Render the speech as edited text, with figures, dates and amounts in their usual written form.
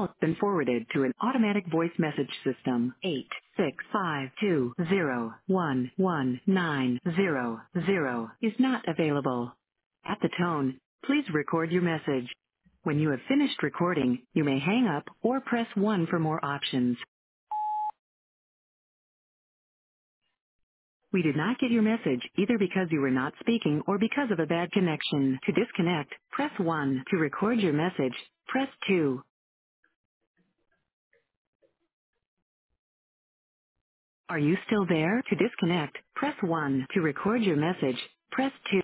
call has been forwarded to an automatic voice message system. 86520119000 is not available. At the tone, please record your message. When you have finished recording, you may hang up or press 1 for more options. We did not get your message either because you were not speaking or because of a bad connection. To disconnect, press 1. To record your message, press 2. Are you still there? To disconnect, press 1. To record your message, press 2.